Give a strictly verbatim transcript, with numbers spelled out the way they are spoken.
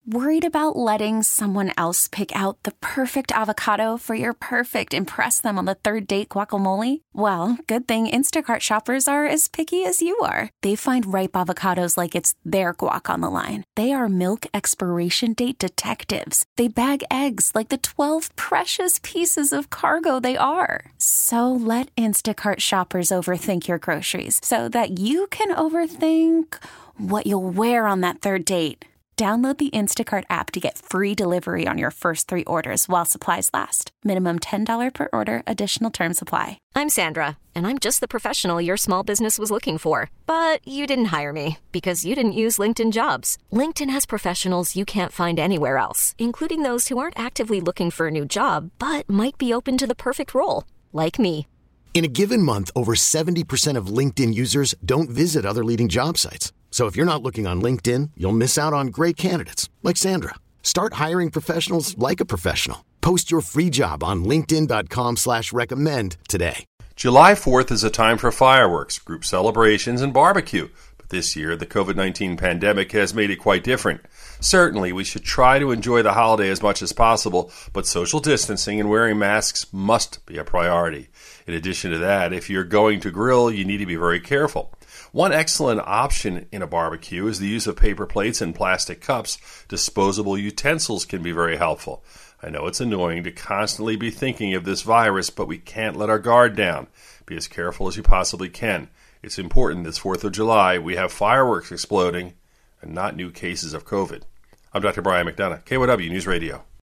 Worried about letting someone else pick out the perfect avocado for your perfect impress them on the third date guacamole? Well, good thing Instacart shoppers are as picky as you are. They find ripe avocados like it's their guac on the line. They are milk expiration date detectives. They bag eggs like the twelve precious pieces of cargo they are. So let Instacart shoppers overthink your groceries so that you can overthink what you'll wear on that third date. Download the Instacart app to get free delivery on your first three orders while supplies last. Minimum ten dollars per order. Additional terms apply. I'm Sandra, and I'm just the professional your small business was looking for. But you didn't hire me because you didn't use LinkedIn Jobs. LinkedIn has professionals you can't find anywhere else, including those who aren't actively looking for a new job, but might be open to the perfect role, like me. In a given month, over seventy percent of LinkedIn users don't visit other leading job sites. So if you're not looking on LinkedIn, you'll miss out on great candidates like Sandra. Start hiring professionals like a professional. Post your free job on linkedin.com slash recommend today. July fourth is a time for fireworks, group celebrations, and barbecue. But this year, the covid nineteen pandemic has made it quite different. Certainly, we should try to enjoy the holiday as much as possible, but social distancing and wearing masks must be a priority. In addition to that, if you're going to grill, you need to be very careful. One excellent option in a barbecue is the use of paper plates and plastic cups. Disposable utensils can be very helpful. I know it's annoying to constantly be thinking of this virus, but we can't let our guard down. Be as careful as you possibly can. It's important this fourth of July we have fireworks exploding and not new cases of COVID. I'm Doctor Brian McDonough, K Y W News Radio.